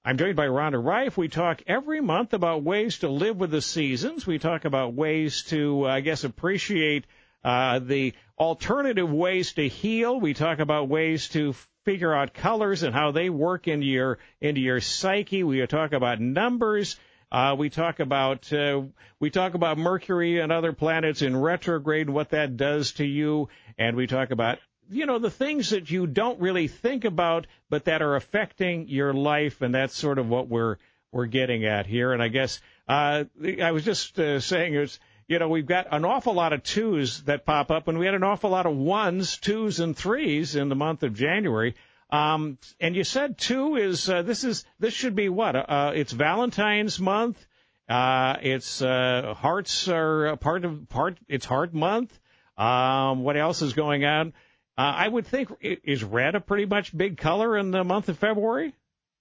I'm joined by Rhonda Reif. We talk every month about ways to live with the seasons. We talk about ways to, appreciate the alternative ways to heal. We talk about ways to figure out colors and how they work into your psyche. We talk about numbers. We talk about Mercury and other planets in retrograde and what that does to you. And we talk about the things that you don't really think about, but that are affecting your life, and that's sort of what we're getting at here. And I guess I was just saying is, we've got an awful lot of twos that pop up, and we had an awful lot of ones, twos, and threes in the month of January. And you said two is this should be what? It's Valentine's month. It's hearts are it's Heart Month. What else is going on? I would think, is red a pretty much big color in the month of February?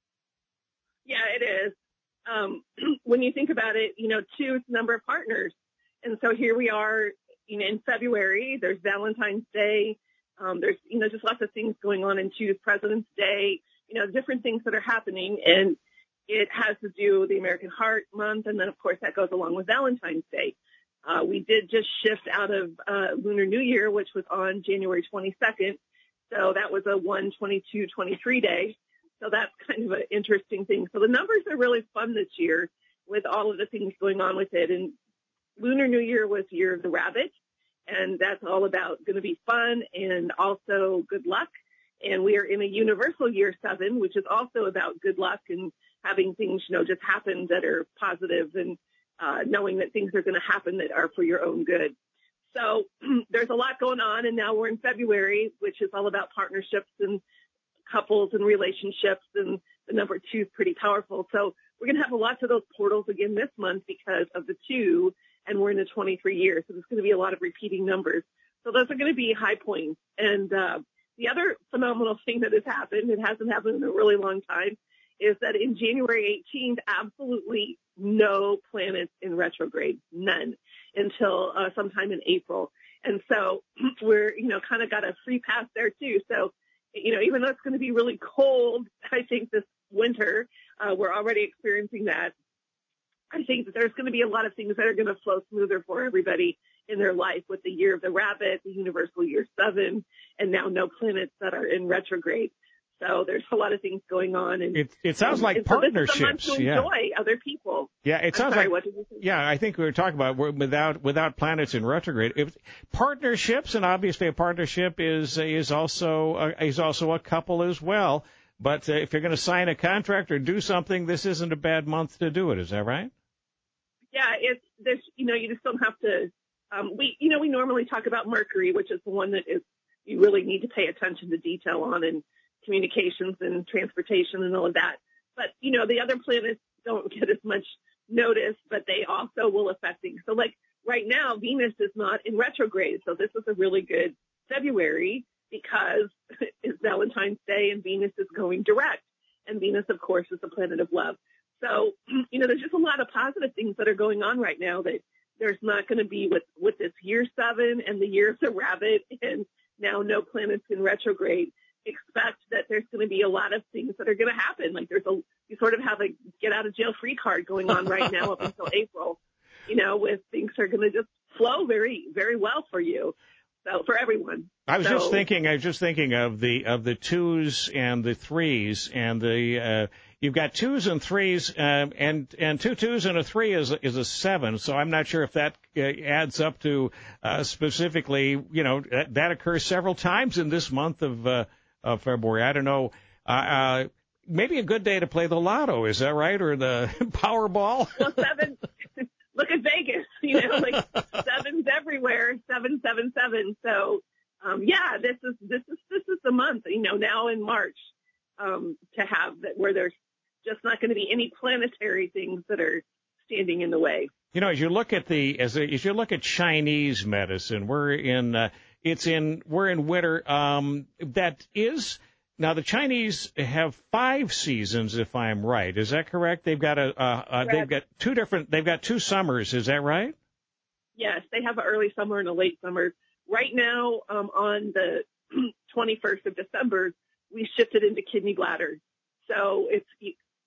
Yeah, it is. When you think about it, two is the number of partners. And so here we are, in February, there's Valentine's Day. There's, just lots of things going on in two, President's Day, different things that are happening. And it has to do with the American Heart Month. And then, of course, that goes along with Valentine's Day. We did just shift out of Lunar New Year, which was on January 22nd. So that was a 1/22/23 day. So that's kind of an interesting thing. So the numbers are really fun this year with all of the things going on with it. And Lunar New Year was Year of the Rabbit, and that's all about going to be fun and also good luck. And we are in a universal Year 7, which is also about good luck and having things, just happen that are positive and knowing that things are going to happen that are for your own good. So there's a lot going on, and now we're in February, which is all about partnerships and couples and relationships, and the number 2 is pretty powerful. So we're going to have lots of those portals again this month because of the 2, and we're in the 23 years, so there's going to be a lot of repeating numbers. So those are going to be high points. And the other phenomenal thing that has happened, it hasn't happened in a really long time, is that in January 18th, absolutely no planets in retrograde, none, until sometime in April. And so we're, kind of got a free pass there too. So, even though it's going to be really cold, I think this winter, we're already experiencing that. I think that there's going to be a lot of things that are going to flow smoother for everybody in their life with the Year of the Rabbit, the universal Year 7, and now no planets that are in retrograde. So there's a lot of things going on, and it sounds like partnerships. So this is a month to enjoy other people. Yeah, it sounds like. What did you say? Yeah, I think we were talking about without planets in retrograde. Partnerships, and obviously a partnership is also a couple as well. But if you're going to sign a contract or do something, this isn't a bad month to do it. Is that right? Yeah, you just don't have to. We normally talk about Mercury, which is the one that is you really need to pay attention to detail on, and communications and transportation and all of that. But, the other planets don't get as much notice, but they also will affect things. So like right now, Venus is not in retrograde. So this is a really good February because it's Valentine's Day and Venus is going direct. And Venus, of course, is the planet of love. So, there's just a lot of positive things that are going on right now that there's not going to be with this Year 7 and the Year of the Rabbit and now no planets in retrograde. Expect that there's going to be a lot of things that are going to happen. Like you sort of have a get out of jail free card going on right now up until April, with things are going to just flow very, very well for you. So for everyone. I was just thinking of the 2s and the 3s and the, you've got 2s and 3s, and 2 2s and a 3 is a 7. So I'm not sure if that adds up to, specifically, that occurs several times in this month of February. I don't know. Maybe a good day to play the lotto. Is that right? Or the Powerball? Well, 7. Look at Vegas. Like 7's everywhere. 777. So, this is the month. Now in March, to have that where there's just not going to be any planetary things that are standing in the way. As you look at as you look at Chinese medicine, we're in winter. That is now the Chinese have 5 seasons, if I'm right. Is that correct? They've got they've got 2 summers. Is that right? Yes, they have an early summer and a late summer. Right now, on the 21st of December, we shifted into kidney bladder. So you just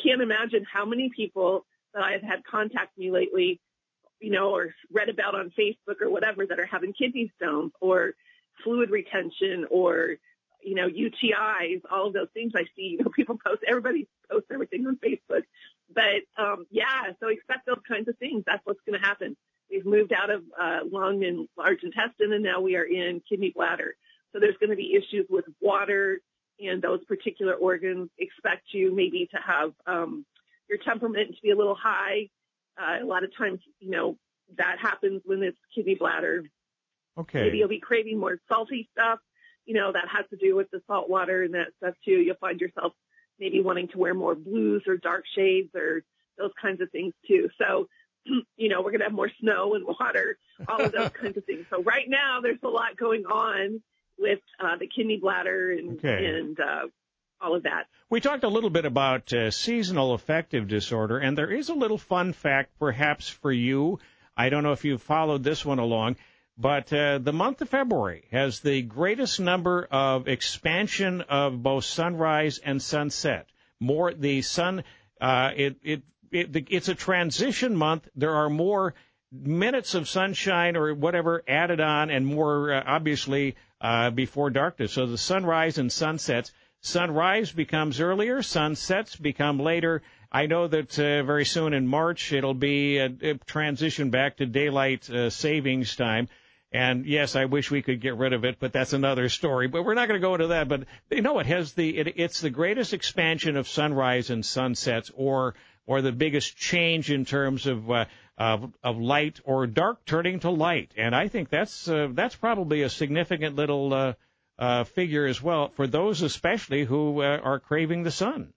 can't imagine how many people that I have had contact me lately, or read about on Facebook or whatever, that are having kidney stones or fluid retention or, UTIs, all of those things I see. People post, everybody posts everything on Facebook. But, so expect those kinds of things. That's what's going to happen. We've moved out of lung and large intestine, and now we are in kidney bladder. So there's going to be issues with water and those particular organs. Expect you maybe to have your temperament to be a little high. A lot of times, that happens when it's kidney bladder. Okay. Maybe you'll be craving more salty stuff. That has to do with the salt water and that stuff too. You'll find yourself maybe wanting to wear more blues or dark shades or those kinds of things too. So, we're going to have more snow and water, all of those kinds of things. So right now there's a lot going on with the kidney bladder and all of that. We talked a little bit about seasonal affective disorder, and there is a little fun fact perhaps for you. I don't know if you've followed this one along, but the month of February has the greatest number of expansion of both sunrise and sunset. More the sun, it's a transition month. There are more minutes of sunshine or whatever added on, and more obviously before darkness. So the sunrise and sunsets. Sunrise becomes earlier, sunsets become later. I know that very soon in March it'll be a transition back to daylight savings time. And yes, I wish we could get rid of it, but that's another story. But we're not going to go into that. But it's the greatest expansion of sunrise and sunsets, or the biggest change in terms of light or dark turning to light. And I think that's probably a significant little figure as well for those especially who are craving the sun.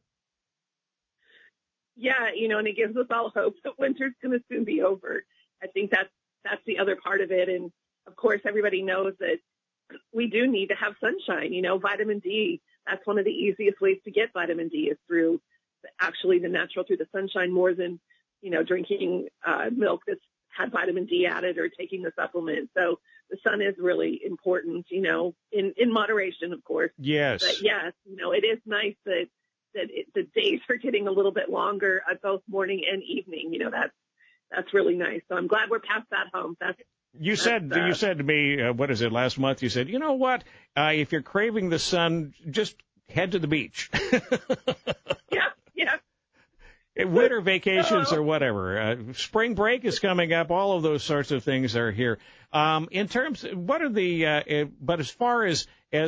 Yeah, and it gives us all hope that winter's going to soon be over. I think that's the other part of it. And of course, everybody knows that we do need to have sunshine. Vitamin D, that's one of the easiest ways to get vitamin D is through the natural, through the sunshine, more than, drinking milk that's had vitamin D added or taking the supplement. So the sun is really important, in moderation, of course. Yes. But yes, it is nice that the days are getting a little bit longer at both morning and evening. That's really nice. So I'm glad we're past that hump. You said to me, what is it, last month, you said, you know what, if you're craving the sun, just head to the beach. Yeah. Winter vacations or whatever. Spring break is coming up. All of those sorts of things are here. In terms, what are the, but as far as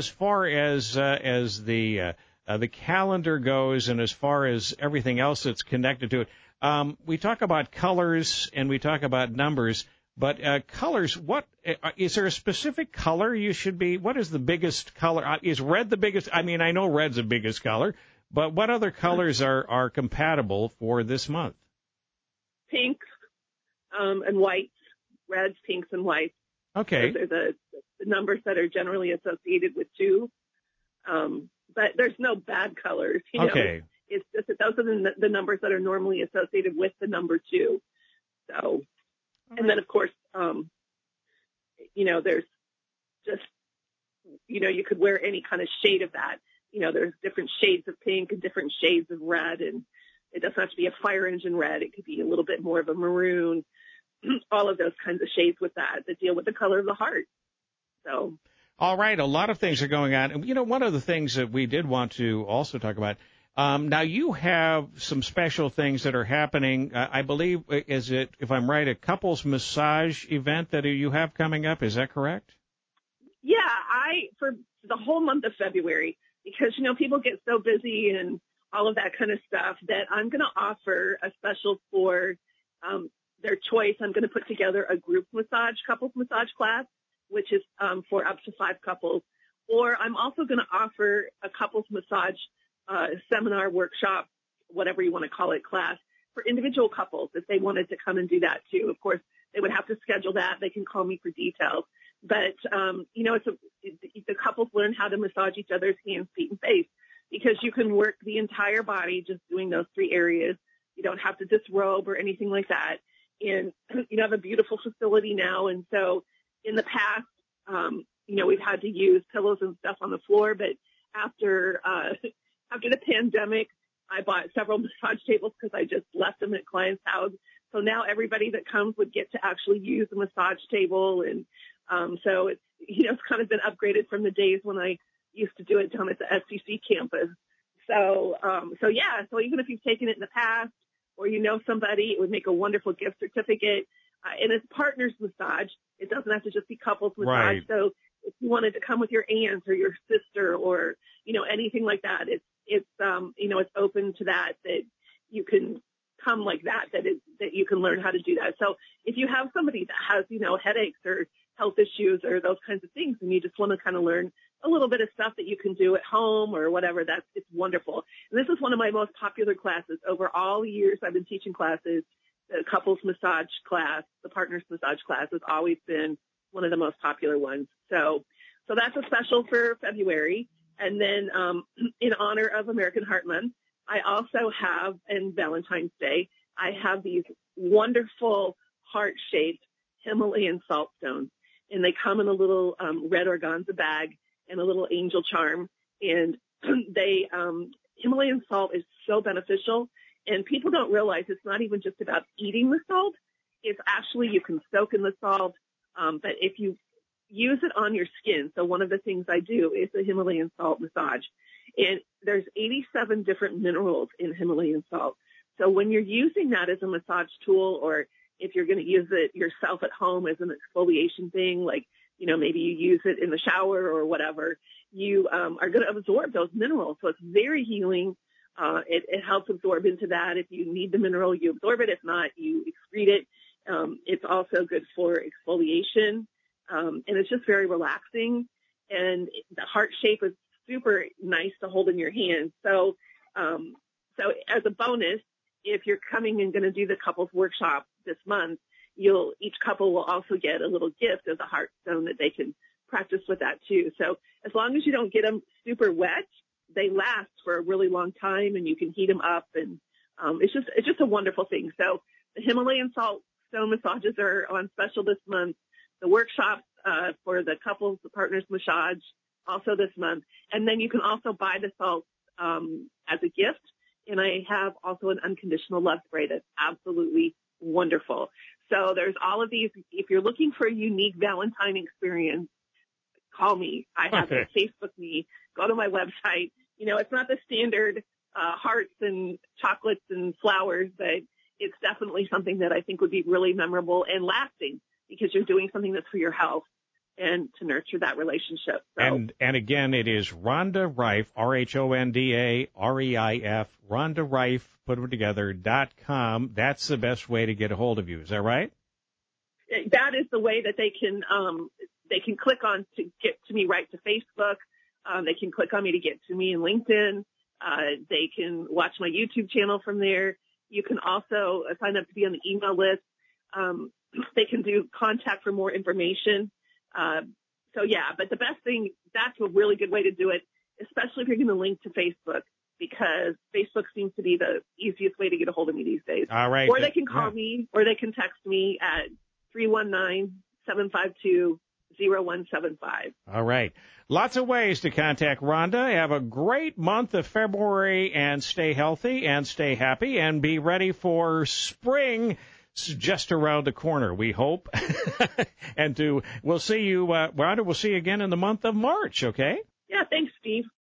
the calendar goes, and as far as everything else that's connected to it, we talk about colors and we talk about numbers. But colors, what is there a specific color you should be? What is the biggest color? Is red the biggest? I mean, I know red's the biggest color, but what other colors are compatible for this month? Pinks and whites, reds, pinks, and whites. Okay. Those are the numbers that are generally associated with 2. But there's no bad colors. Okay. It's just that those are the numbers that are normally associated with the number 2. So. And then, of course, there's just, you could wear any kind of shade of that. There's different shades of pink and different shades of red, and it doesn't have to be a fire engine red. It could be a little bit more of a maroon, all of those kinds of shades with that deal with the color of the heart. So. All right. A lot of things are going on. One of the things that we did want to also talk about, now you have some special things that are happening. I believe, is it, if I'm right, a couples massage event that you have coming up? Is that correct? Yeah, for the whole month of February, because, people get so busy and all of that kind of stuff, that I'm going to offer a special for their choice. I'm going to put together a group massage, couples massage class, which is for up to 5 couples. Or I'm also going to offer a couples massage seminar, workshop, whatever you want to call it, class for individual couples if they wanted to come and do that too. Of course, they would have to schedule that. They can call me for details. But, the couples learn how to massage each other's hands, feet, and face, because you can work the entire body just doing those 3 areas. You don't have to disrobe or anything like that. And you have a beautiful facility now. And so in the past, we've had to use pillows and stuff on the floor, but after the pandemic, I bought several massage tables because I just left them at clients' house. So now everybody that comes would get to actually use a massage table. And so it's, it's kind of been upgraded from the days when I used to do it down at the SCC campus. So even if you've taken it in the past or somebody, it would make a wonderful gift certificate. And it's partners massage. It doesn't have to just be couples massage. Right. So if you wanted to come with your aunt or your sister or, anything like that, it's open to that you can come like that you can learn how to do that. So if you have somebody that has, headaches or health issues or those kinds of things, and you just want to kind of learn a little bit of stuff that you can do at home or whatever, it's wonderful. And this is one of my most popular classes. Over all the years I've been teaching classes, the couples massage class, the partners massage class has always been one of the most popular ones. So that's a special for February. And then, in honor of American Heart Month, I also have, and Valentine's Day, I have these wonderful heart-shaped Himalayan salt stones. And they come in a little, red organza bag and a little angel charm. And Himalayan salt is so beneficial. And people don't realize it's not even just about eating the salt. It's actually, you can soak in the salt. But if you use it on your skin, so one of the things I do is the Himalayan salt massage. And there's 87 different minerals in Himalayan salt. So when you're using that as a massage tool, or if you're going to use it yourself at home as an exfoliation thing, like, maybe you use it in the shower or whatever, you are going to absorb those minerals. So it's very healing. It helps absorb into that. If you need the mineral, you absorb it. If not, you excrete it. It's also good for exfoliation. And it's just very relaxing. And the heart shape is super nice to hold in your hand. So as a bonus, if you're coming and going to do the couples workshop this month, each couple will also get a little gift of the heart stone that they can practice with that too. So as long as you don't get them super wet, they last for a really long time, and you can heat them up, and it's just a wonderful thing. So the Himalayan salt stone massages are on special this month. The workshops for the couples, the partners massage, also this month. And then you can also buy the salt as a gift. And I have also an unconditional love spray that's absolutely wonderful. So there's all of these. If you're looking for a unique Valentine experience, call me. I have it. Facebook me. Go to my website. It's not the standard hearts and chocolates and flowers, but it's definitely something that I think would be really memorable and lasting, because you're doing something that's for your health and to nurture that relationship. So. And again, it is Rhonda Reif, RHONDA REIF, Rhonda Reif, put them together, .com. That's the best way to get a hold of you. Is that right? That is the way that they can click on to get to me right to Facebook. They can click on me to get to me in LinkedIn. They can watch my YouTube channel from there. You can also sign up to be on the email list. They can do contact for more information. But the best thing, that's a really good way to do it, especially if you're going to link to Facebook, because Facebook seems to be the easiest way to get a hold of me these days. All right. Or they can call me, or they can text me at 319-752-0175. All right. Lots of ways to contact Rhonda. Have a great month of February, and stay healthy and stay happy, and be ready for spring. It's just around the corner, we hope. And we'll see you, Rhonda, we'll see you again in the month of March, okay? Yeah, thanks, Steve.